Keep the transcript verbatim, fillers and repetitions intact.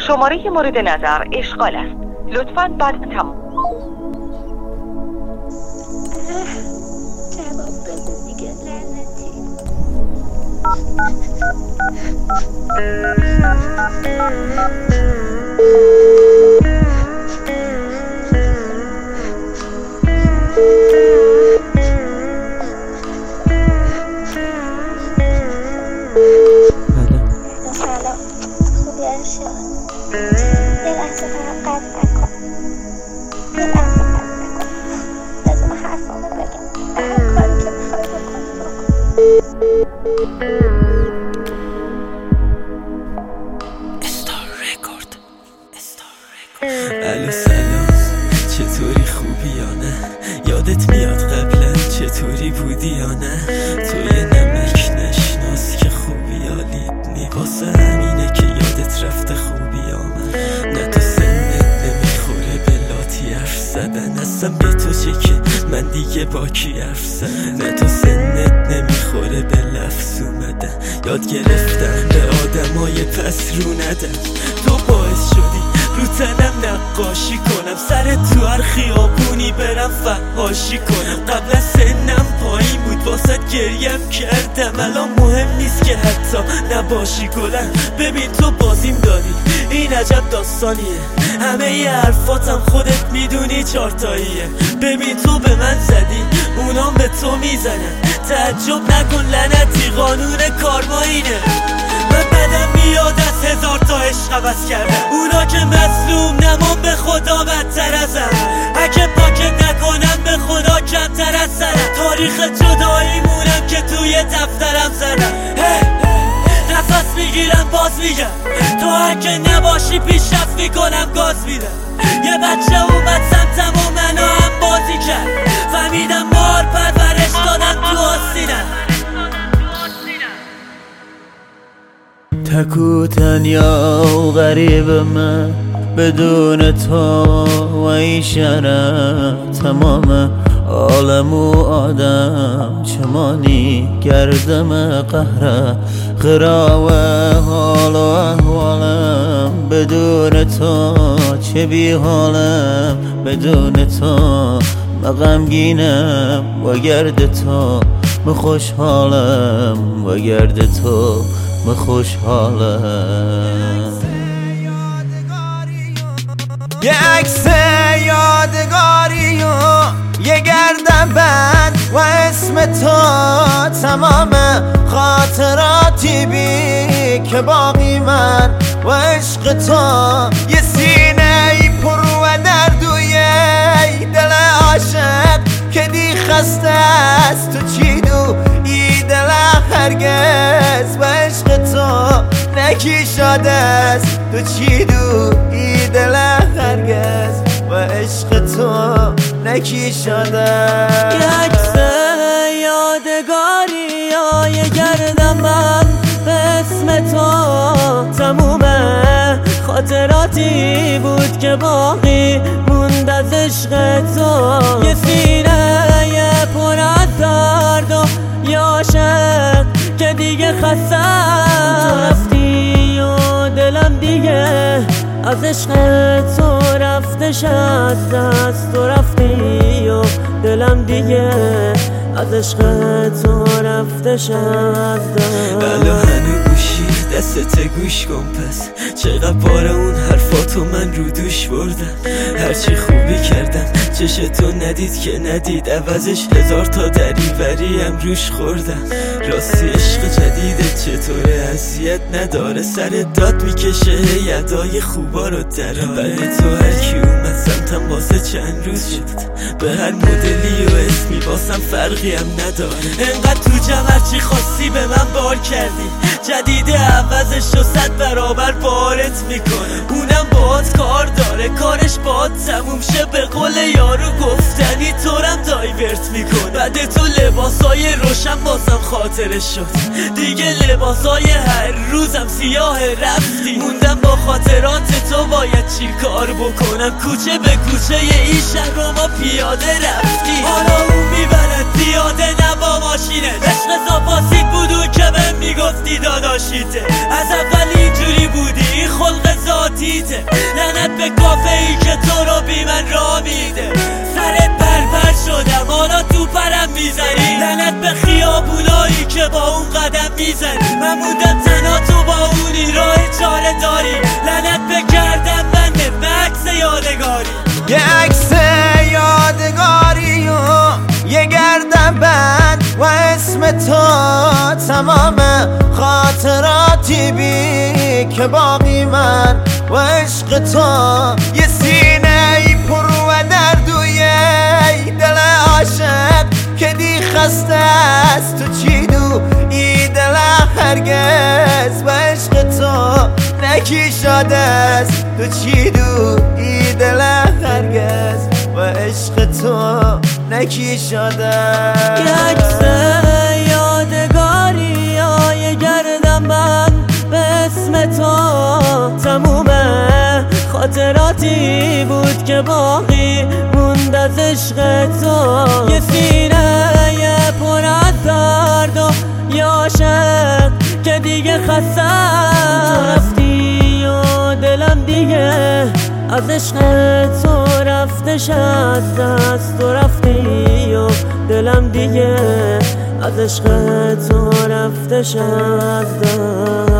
شماره مورد نظر اشغال است. لطفاً بعد تمام. جواب بده دیگه لعنتی. سلام، خوبی ارشاد؟ یه لحظه فقط قطع نکن، یه لحظه قطع نکن، لازم حرفامو بگم. هر کاری که میخوای بکنی بکن. الو سلام، چطوری؟ خوبی یا نه؟ یادت میاد قبلا چطوری بودی یا نه؟ توی نمک نشناس که خوبی یالیدنی، واسه همینه که یادت رفته خوبی یا من. نه تو سنت نمیخوره به لاتی حرف زدن، اصلا به تو چه که من دیگه با کی حرف زدن. نه تو سنت نمیخوره به لفظ اومدن، یاد گرفتن به آدمای پس رو ندن. تو باعث شدی رو تنم نقاشی کنم، سر تو هر خیابونی برم فحاشی کنم. قبل سنم پایین بود واسه گریم کردم، الان مهم نیست که حتی نباشی گلم. ببین تو بازیم داری، این عجب داستانیه، همه ی حرفاتم خودت میدونی چارتاییه. ببین تو به من زدی، اونام به تو میزنن، تعجب نکن لعنتی قانون کارما اینه. من بدم میاد از هزار تا عشق عوض کردم، اونا که مظلوم نمان به خدا بدتر ازم. اگه پاکت نکنم به خدا کمتر از سرم، تاریخ جدایی مونم که توی دفترم زدم. نفس میگیرم باز میگم، تو اگه نباشی پیشرفت میکنم گاز میدم. یه بچه اومد سمتم و منو هم بازی کرد، فهمیدم مار پرورش دادم تو آسینم. تکو تنیا و غریب من بدون تو و این شهر، تمام عالم و آدم چمانی گردم قهره. خراوه حال و احوالم بدون تو چه بی حالم، بدون تو مغمگینم و گرد تو خوشحالم، و گرد تو خوشحالم. یه عکس یادگاری و یه گردن بند و اسم تو، تمام خاطراتی بی که باقی من و عشق تو. یه سینه ای پر و دردوی دل عاشق که دی خسته است، تو چی دو ای دل هرگز و عشق تو نکی شده است. تو چی دو ای دل هرگز و عشق تو نکی شده. یه عکس یادگاری یا یه گردم من به اسم تو، تموم خاطراتی بود که باقی موند از عشق تو. یه سینه یه پر از درد و یه عاشق که دیگه خسته، تو رفتی و دلم دیگه از عشق تو رفتش از دست. تو رفتی و دلم دیگه از عشق تو رفتش از دست. بله هنو گوشی دستت گوش کن پس، چقدر بار اون حرفاتو من رو دوش بردم. هرچی خوبی کردم چش تو ندید که ندید، عوضش هزار تا دریوری هم روش خوردم. راستی عشق جدیدت چطوره؟ اذیت نداره؟ سر داد میکشه یدای خوبا رو دراره. بله تو هرکی اومد سمتم واسه چند روز شد، به هر مدلی و اسمی واسم فرقی هم نداره. انقدر تو جمع چی خواستی به من بار کردی، جدید عوضش رو صد برابر بارت میکنه. اونم باهات کار داره، کارش باهات تموم شه، به قول یارو گفتنی طورم دایورت میکنه. بعد تو لباسای روشن بازم خاطرش شد، دیگه لباسای هر روزم سیاه رفتی. موندم با خاطرات تو، باید چی کار بکنم؟ کوچه به کوچه این شهر رو ما پیاده رفتی. حالا اون میبرد پیاده نه با ماشینه، عشق زاپاسیت بودو که بهم میگفتی داداشیته. از اول اینجوری بودی، این خلق ذاتی جدیده. لعنت به کافه ای که تو رو بی من را میده. سرت پرپر شدم حالا تو پرم میزنی. لعنت به خیابونایی که با اون قدم میزنی. من موندم تنها تو با اونی راه چاره داری. لعنت به گردم بنده به عکس یادگاری. یه عکس یادگاری و یه گردن بند و اسم تو تمام خاطراتی بی که باقی من و عشق تو. یه سینه ای پر و درد و یه دل عاشق که دی خسته است تو چی دو ای دل هرگز و عشق تو نکی شده است تو چی دو ای دل هرگز و عشق تو نکی شده. یه عکس یادگاری یا یه گردم بند به اسم تو تموم خاطراتی بود که باقی موند از عشق تو. یه سینه یه پر از درد و یه عاشق که دیگه خسته تو رفتی و دلم دیگه از عشق تو رفتش از دست. تو رفتی و دلم دیگه از عشق تو رفتش از دست.